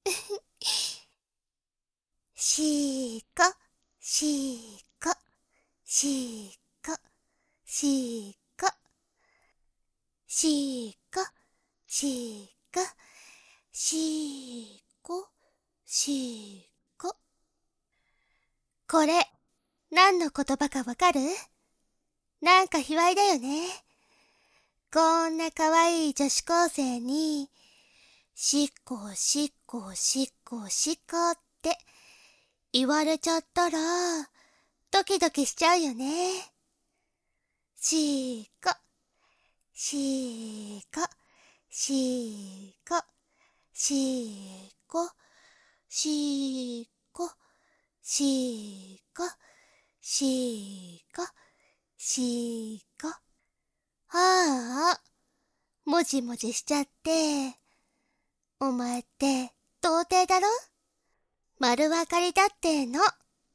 しーこ、しーこ、しーこ、しーこ、しーこ、しーこ、しーこ、しーこ。これ、何の言葉かわかる？なんか卑猥だよね。こんな可愛い女子高生に、しっこしっこしっこしっこって言われちゃったら、ドキドキしちゃうよね。しーこ、しーこ、しーこ、しーこ、しーこ、しーこ、しーこ、しーこ。ああ、もじもじしちゃって。お前って童貞だろ？丸分かりだっての。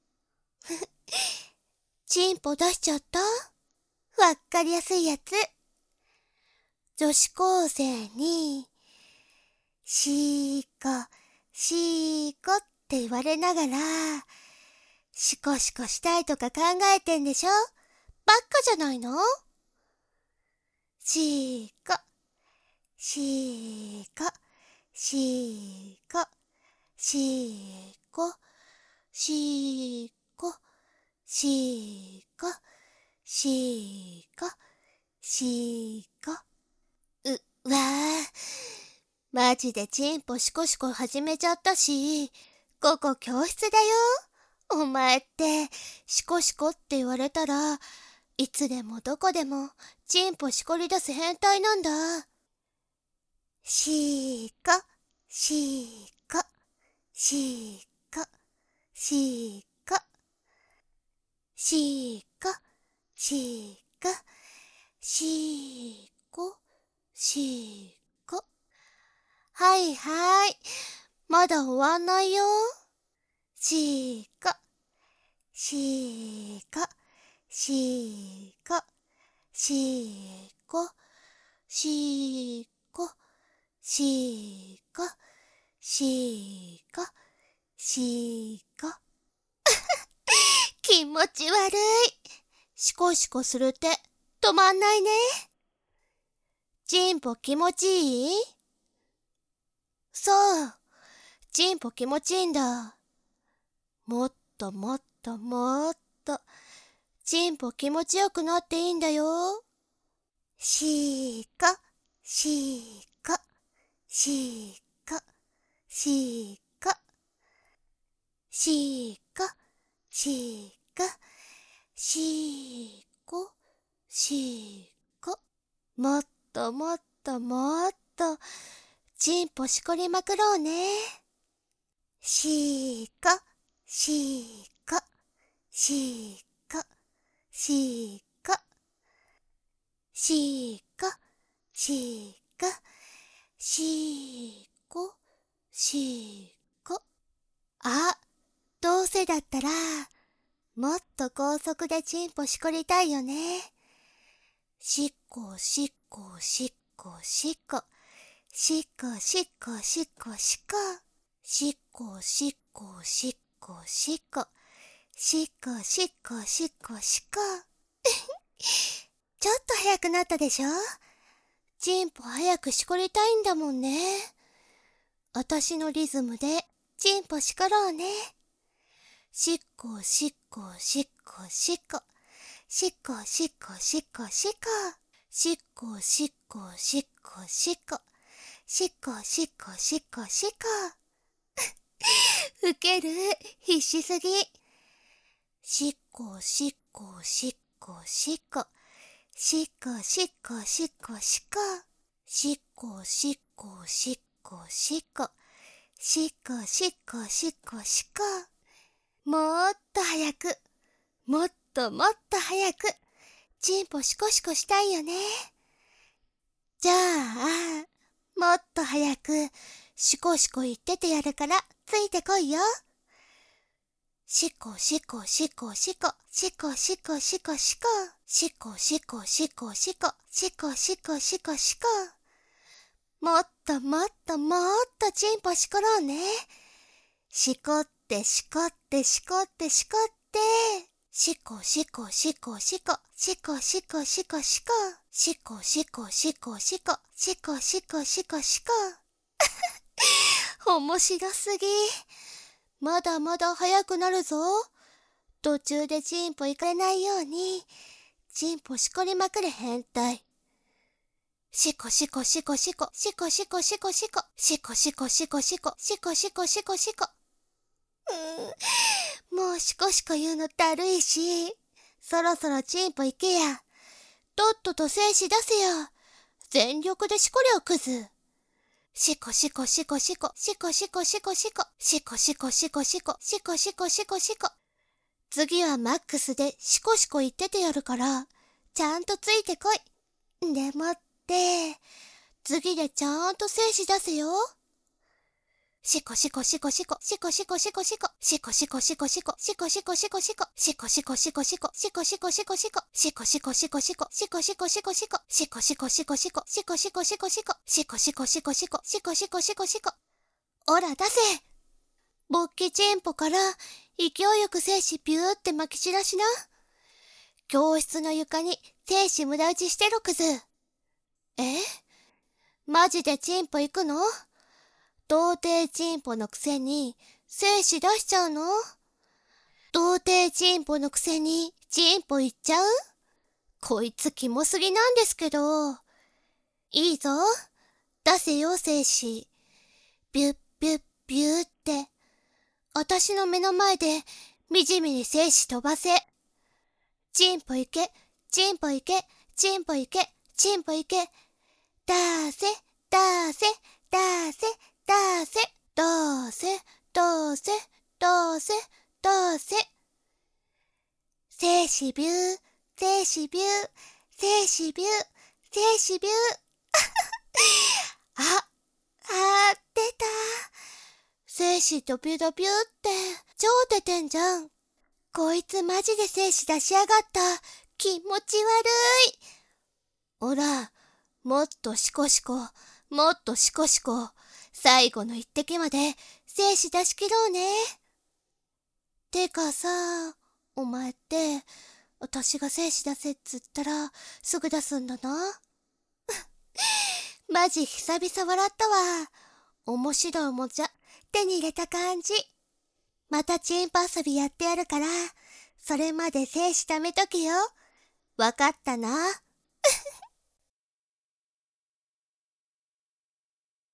チンポ出しちゃった？わっかりやすいやつ。女子高生に、しーこ、しーこって言われながら、シコシコしたいとか考えてんでしょ？ばっかじゃないの？しーこ、しーこ、しーこ、しーこ、しーこ、しーこ、しーこ、しーこ。わあ、マジでチンポシコシコ始めちゃったし、ここ教室だよ。お前って、シコシコって言われたら、いつでもどこでもチンポしこり出す変態なんだ。しーこ、しーこ、しーこ、しーこ、しーこ、しーこ、しーこ、しーこ。はいはい。まだ終わんないよ。しーこ、しーこ、しーこ、しーこ、しーこ、しーこ、しーこ、しーこ。気持ち悪い。シコシコするって止まんないね。チンポ気持ちいい？そう、チンポ気持ちいいんだ。もっともっともっと、チンポ気持ちよくなっていいんだよ。しーこ、しーこ、しーこ、しーこ、しーこ、しーこ、しーこ、しーこ。もっともっともっと、チンポしこりまくろうね。しーこ、しーこ、しーこ、しーこ、しーこ、しーこ、しーこ、しーこ。あ、どうせだったら、もっと高速でチンポしこりたいよね。しっこしっこしっこしっこ。しっこしっこしっこしっこ。しっこしっこしっこしっこ。しっこしっこしっこしっこ。ちょっと早くなったでしょ？チンポ早くしこりたいんだもんね。あたしのリズムでチンポしころうね。しっこしっこしっこしっこ。しっこしっこしっこしっこ。しっこしっこしっこしっこ。しっこしっこしっこしっこ。ウケる。必死すぎ。しっこしっこしっこしっこ。しっこしっこしっこしっこ。しっこしっこしっこしっこ。しっこしっこしっこしっこ。もっと早く、もっともっと早く、チンポシコシコしたいよね。じゃあ、もっと早く、シコシコ言っててやるから、ついてこいよ。シコシコシコシコ、シコシコシコシコ、シコシコシコシコ、シコシコシコシコ。もっともっともっとチンポしころうね。しこってしこってしこってしこって。しこしこしこしこ。しこしこしこしこ。しこしこしこしこ。しこしこしこしこ。面白すぎ。まだまだ早くなるぞ。途中でチンポ行かれないように、チンポしこりまくれ変態。しこしこしこしこ、しこしこしこしこ、しこしこしこしこ、しこしこしこしこ。もうしこしこ言うのだるいし、そろそろチンポ行けや。とっとと精子出せや。全力でしこりゃクズ。しこしこしこしこ、しこしこしこしこ、しこしこしこしこ、しこしこしこしこ。次はマックスでしこしこ言っててやるから、ちゃんとついてこい。でもって、次でちゃんと精子出せよ。しこしこしこしこ、しこしこしこしこ、しこしこしこしこ、しこしこしこしこ、しこしこしこしこ、しこしこしこしこ、しこしこしこしこ、しこしこしこしこ、しこしこしこしこ、しこしこしこしこ、しこしこしこしこ、しこしこしこしこ。おら出せ。勃起チンポから勢いよく精子ピューって撒き散らしな。教室の床に精子無駄打ちしてろクズ。マジでチンポ行くの？童貞チンポのくせに精子出しちゃうの？童貞チンポのくせにチンポ行っちゃう？こいつキモすぎなんですけど。いいぞ。出せよ精子。ビュッビュッビューって。私の目の前でみじみに精子飛ばせ。チンポ行け、チンポ行け、チンポ行け、チンポ行け。出せ、出せ、出せ、出せ、出せ、出せ、出せ、出せ。精子ビュー、精子ビュー、精子ビュー、精子ビュー。出た。精子ドビュドビュって超出てんじゃん。こいつマジで精子出しやがった。気持ち悪い。おら、もっとシコシコ、もっとシコシコ。最後の一滴まで精子出し切ろうね。てかさ、お前って私が精子出せっつったらすぐ出すんだな。マジ久々笑ったわ。面白いおもちゃ手に入れた感じ。またチンポ遊びやってやるから、それまで精子貯めとけよ。わかったな。